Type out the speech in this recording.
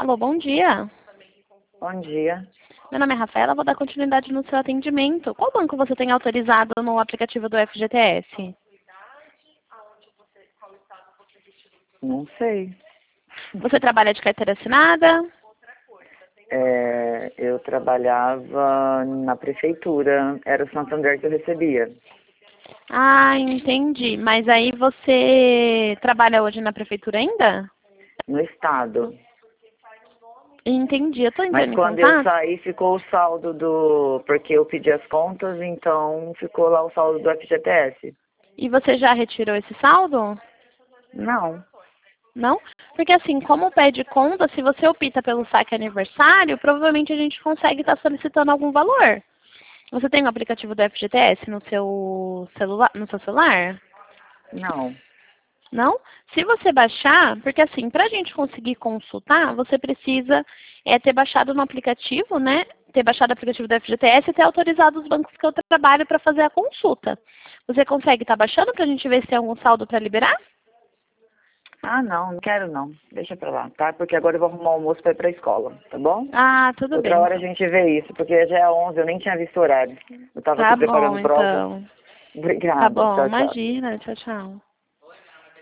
Alô, bom dia. Bom dia. Meu nome é Rafaela, vou dar continuidade no seu atendimento. Qual banco você tem autorizado no aplicativo do FGTS? Não sei. Você trabalha de carteira assinada? Eu trabalhava na prefeitura, era o Santander que eu recebia. Ah, entendi. Mas aí você trabalha hoje na prefeitura ainda? No estado. Entendi. Eu estou Mas entrando em quando eu contato. saí, ficou o saldo do... Porque eu pedi as contas, então ficou lá o saldo do FGTS. E você já retirou esse saldo? Não. Não? Porque assim, como pede conta, se você opta pelo saque aniversário, provavelmente a gente consegue estar solicitando algum valor. Você tem o aplicativo do FGTS no seu celular? Não. Não? Se você baixar, porque assim, para a gente conseguir consultar, você precisa ter baixado no aplicativo, né? Ter baixado o aplicativo do FGTS e ter autorizado os bancos que eu trabalho para fazer a consulta. Você consegue estar baixando para a gente ver se tem algum saldo para liberar? Ah, não quero não. Deixa pra lá, tá? Porque agora eu vou arrumar o almoço pra ir pra escola, tá bom? Ah, tudo Outra bem, hora a então. gente vê isso, porque já é 11, eu nem tinha visto o horário. Eu tava aqui Tá bom, preparando prova. então. Tá Obrigada. bom, Tchau, tchau. imagina. Tchau, tchau.